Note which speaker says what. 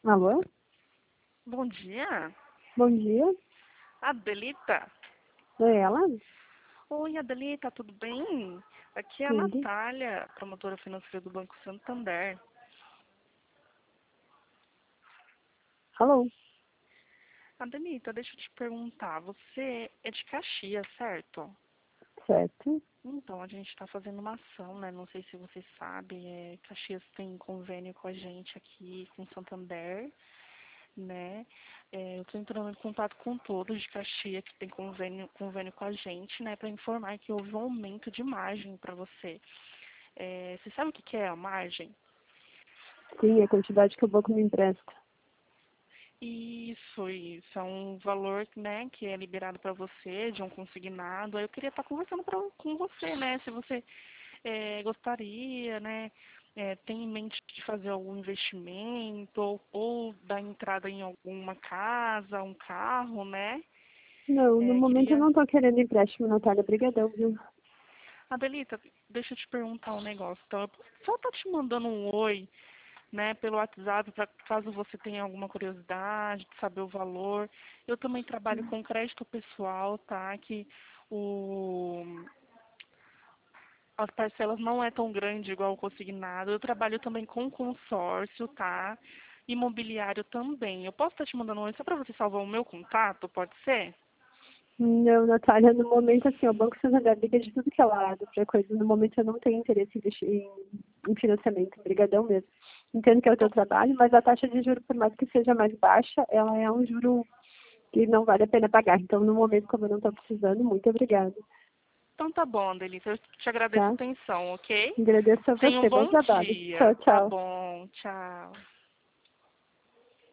Speaker 1: Alô?
Speaker 2: Bom dia,
Speaker 1: Bom dia.
Speaker 2: Adelita.
Speaker 1: É ela?
Speaker 2: Oi, Adelita, tudo bem? Aqui é a
Speaker 1: Tudo.
Speaker 2: Natália, promotora financeira do Banco Santander.
Speaker 1: Alô?
Speaker 2: Adelita, deixa eu te perguntar, você é de Caxias, certo?
Speaker 1: Certo.
Speaker 2: Então, a gente está fazendo uma ação, né? Não sei se você sabe, Caxias tem convênio com a gente aqui, com Santander, né? Eu estou entrando em contato com todos de Caxias que tem convênio com a gente, né? Para informar que houve um aumento de margem para você. Você sabe o que que é a margem?
Speaker 1: Sim, a quantidade que o banco me empresta.
Speaker 2: Isso é um valor, né, que é liberado para você de um consignado. Aí eu queria estar conversando com você, né, se você gostaria, né, tem em mente de fazer algum investimento ou dar entrada em alguma casa, um carro, né?
Speaker 1: Não, no momento eu
Speaker 2: Queria.
Speaker 1: não tô querendo empréstimo, Natália. Brigadão, viu?
Speaker 2: Adelita, deixa eu te perguntar um negócio. Então, eu só tá te mandando um oi, né, pelo WhatsApp, pra, caso você tenha alguma curiosidade de saber o valor. Eu também trabalho com crédito pessoal, tá? Que o, as parcelas não é tão grande igual o consignado. Eu trabalho também com consórcio, tá? Imobiliário também. Eu posso estar te mandando um oi só para você salvar o meu contato, pode ser?
Speaker 1: Não, Natália, no momento, assim, o Banco Santander liga de tudo que é lado pra coisa. No momento eu não tenho interesse em investir em financiamento. Brigadão mesmo. Entendo que é o teu
Speaker 2: Então,
Speaker 1: trabalho, mas a taxa de juros, por mais que seja mais baixa, ela é um juro que não vale a pena pagar. Então, no momento, como eu não estou precisando, muito obrigada.
Speaker 2: então tá bom, Delícia. Eu te agradeço a
Speaker 1: Tá?
Speaker 2: atenção, ok?
Speaker 1: Agradeço a
Speaker 2: Tenha um
Speaker 1: você. Bom
Speaker 2: bom
Speaker 1: trabalho. Tchau,
Speaker 2: dia. Tá
Speaker 1: tchau.
Speaker 2: bom. Tchau.